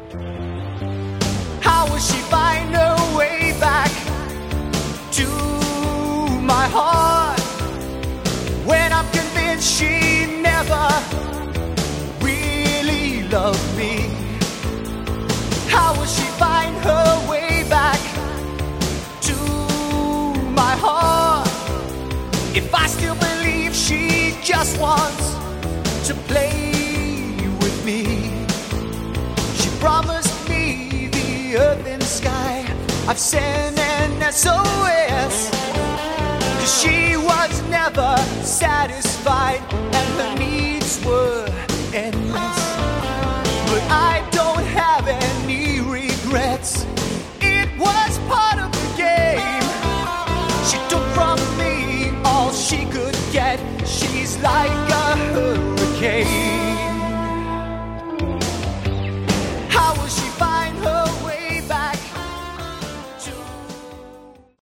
How will she find her way back to my heart when I'm convinced she never really loved me? How will she find her way back to my heart if I still believe she just wants to play with me? She promised me the earth and sky. I've sent an SOS, 'cause she was never satisfied and her needs were endless.